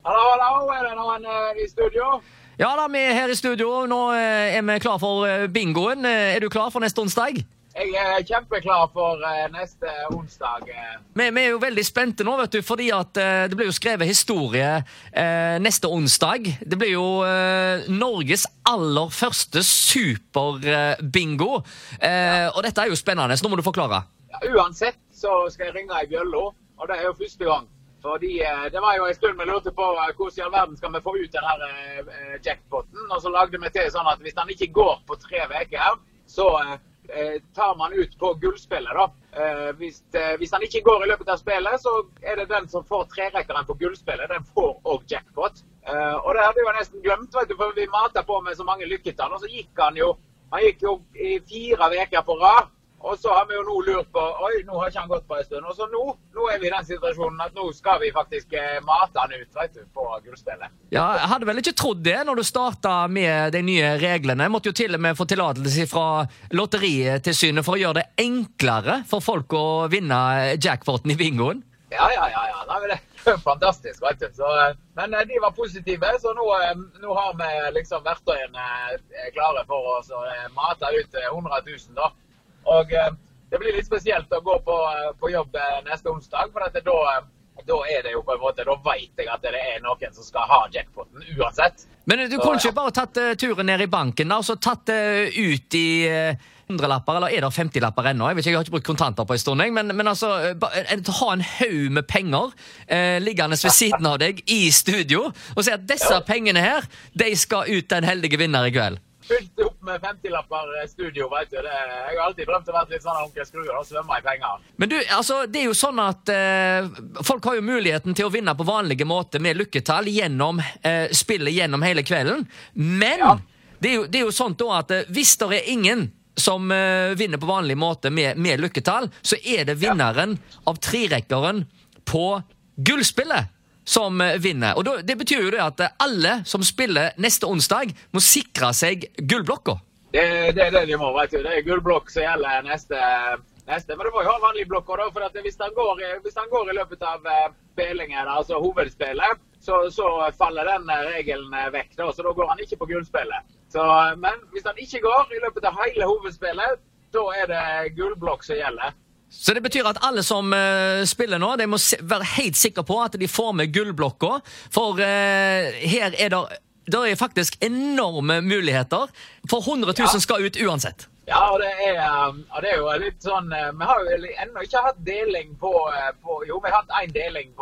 Hallo, hallo, er det noen I studio? Ja da, vi her I studio. Nå er vi klar for bingoen. Er du klar for neste onsdag? Jeg kjempeklar for neste onsdag. Vi jo veldig spente nå, vet du, fordi at det blir jo skrevet historie neste onsdag. Det blir jo Norges aller første superbingo. Og dette jo spennende, så nå må du forklare. Ja, uansett så skal jeg ringe I bjøllo, og det jo første gang. Fordi det var jo en stund vi lurte på hvordan I all verden skal vi få ut den her jackpoten, og så lagde vi til sånn at hvis den ikke går på 3 veker, så tar man ut på gullspillet da. Hvis den ikke går I løpet av spillet, så det den som får 3-rekkeren på gullspillet, den får også jackpot. Og det hadde jeg jo nesten glemt, vet du, for vi matet på med så mange lykketall, og så gikk han jo I 4 veker på rad. Og så har vi jo nå lurt på, nå har ikke han gått på en stund, og så nå vi I den situasjonen at nå skal vi faktisk mate han ut, vet du, på gullspillet. Ja, jeg hadde vel ikke trodd det når du startet med de nye reglene. Jeg måtte jo til og med få tillatelse fra Lotteritilsynet for å gjøre det enklere for folk å vinne jackpoten I bingoen. Ja, nei, men det fantastisk, vet du. Så, men de var positive, så nå har vi liksom verktøyene klare for oss å mate ut 100 000 da. Og det blir litt spesielt å gå på jobb neste onsdag, for at da det jo på en måte, da vet jeg at det noen som skal ha jackpoten uansett. Men du kunne ikke bare tatt turen ned I banken da, og så tatt det ut I 100-lapper, eller det 50-lapper ennå? Jeg vet ikke, jeg har ikke brukt kontanter på en stund, men altså, ha en haug med penger liggende ved siden av deg I studio, og si at disse pengene her, de skal ut til en heldige vinner I kveld. Fylt opp med 50-lapper studio, vet du. Jeg har alltid drømt å være litt sånn onkel Skrue og svømme I penger. Men du, altså, det jo sånn at folk har jo muligheten til å vinne på vanlige måter med lykketall gjennom spillet gjennom hele kvelden. Men det jo sånn da at hvis det ingen som vinner på vanlig måte med lykketall, så det vinneren av 3-rekkeren på gullspillet som vinner. Og det betyr jo det at alle som spiller neste onsdag må sikre seg gullblokka. Det det de må, vet du. Det gullblokk som gjelder neste. Men du må jo ha vanlige blokker da, for at hvis den går I løpet av spillingen, altså hovedspillet, så faller den regelen vekk da, så da går han ikke på gullspillet. Men hvis den ikke går I løpet av hele hovedspillet, da det gullblokk som gjelder. Så det betyr at alle som spiller nå, de må være helt sikre på at de får med gullblokka, for her det faktisk enorme muligheter, for 100 000 skal ut uansett. Ja, og det jo litt sånn, vi har jo ennå ikke hatt deling på jo, vi har hatt en deling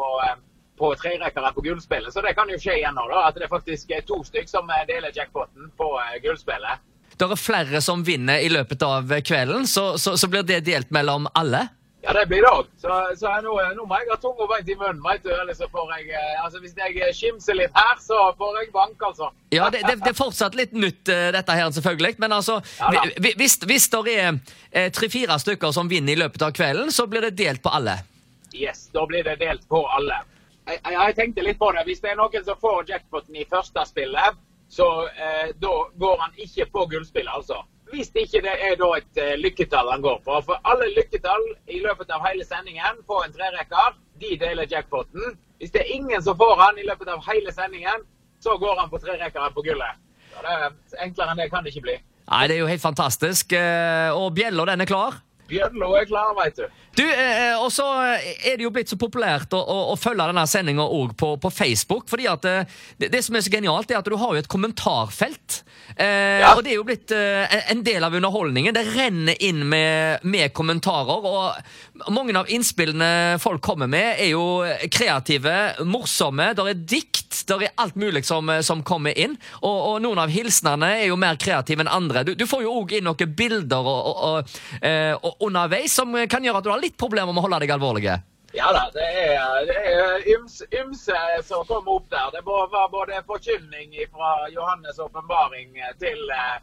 på 3-rekkere på gullspillet, så det kan jo skje igjen nå da, at det faktisk 2 stykk som deler jackpoten på gullspillet. Det flere som vinner I løpet av kvelden, så blir det delt mellom alle? Ja, det blir det også. Så nå må jeg ha tung og beint I munnen, vet du, eller så får jeg, altså hvis jeg skimser litt her, så får jeg bank, altså. Ja, det fortsatt litt nytt dette her, selvfølgelig, men altså, hvis det 3-4 stykker som vinner I løpet av kvelden, så blir det delt på alle? Yes, da blir det delt på alle. Jeg tenkte litt på det, hvis det noen som får jackpoten I første spillet, så da går han ikke på gullspillet, altså. Hvis ikke det da et lykketall han går på. For alle lykketall I løpet av hele sendingen på en 3-rekker, de deler jackpoten. Hvis det ingen som får han I løpet av hele sendingen, så går han på 3-rekkeren på gullet. Så det enklere enn det kan det ikke bli. Nei, det jo helt fantastisk. Og Bjello, den klar? Bjørnlo klar, vet du. Du, og så det jo blitt så populært å følge denne sendingen også på Facebook, fordi at det som så genialt at du har jo et kommentarfelt, og det jo blitt en del av underholdningen. Det renner inn med kommentarer, og mange av innspillene folk kommer med jo kreative, morsomme, der dikt, der alt mulig som kommer inn, og noen av hilsnerne jo mer kreative enn andre. Du får jo også inn noen bilder og underveis som kan gjøre at du har litt problemer med å holde deg alvorlige. Ja da, det ymse som kommer opp der. Det var både forkynning fra Johannes åpenbaring til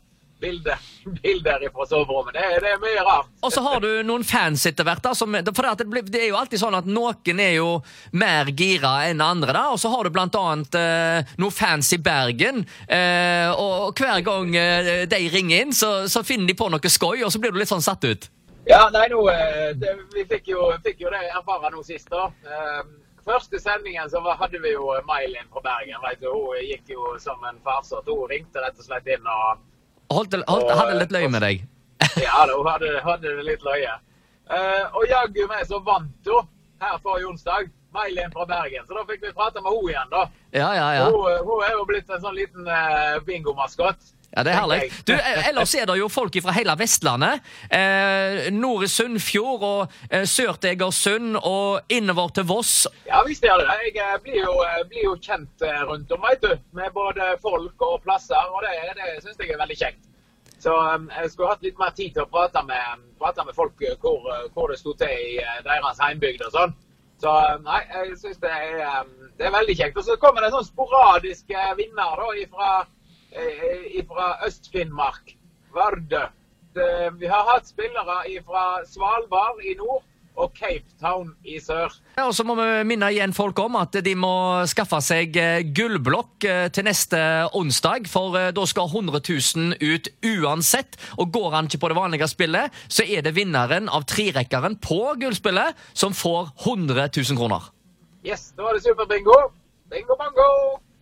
bilder fra soverommet. Det mye rart. Og så har du noen fans etter hvert, for det jo alltid sånn at noen jo mer gira enn andre, da, og så har du blant annet noen fans I Bergen, og hver gang de ringer inn, så finner de på noe skoj, og så blir du litt sånn satt ut. Ja, nei, vi fikk jo det erfaren nå sist da. første sendingen så hadde vi jo May-Linn fra Bergen. Vet du, hun gikk jo som en farsott. Hun ringte rett og slett inn og hadde litt løye med deg. Ja, hun hadde det litt løye. Og jaggu meg så vant hun her for onsdag. May-Linn fra Bergen. Så da fikk vi prate med henne igjen da. Ja. Hun jo blitt en sånn liten bingomaskott. Ja, det herlig. Du, ellers det jo folk fra hele Vestlandet. Nord i Sunnfjord og sør til Egersund og innover til Voss. Ja, visst det. Jeg blir jo kjent rundt om, vet du. Med både folk og plasser, og det synes jeg veldig kjekt. Så jeg skulle hatt litt mer tid til å prate med folk hvor det stod til i deres heimbygd og sånn. Så nei, jeg synes det veldig kjekt. Og så kommer det en sånn sporadisk vinner da, ifra Øst-Finnmark, Vardø. Vi har hatt spillere fra Svalbard i nord og Cape Town i sør. Og så må vi minne igjen folk om at de må skaffe seg gullblokk til neste onsdag, for da skal 100 000 ut uansett. Og går han ikke på det vanlige spillet, så det vinneren av trerekkeren på gullspillet som får 100 000 kroner. Yes, da det superbingo. Bingo, bango!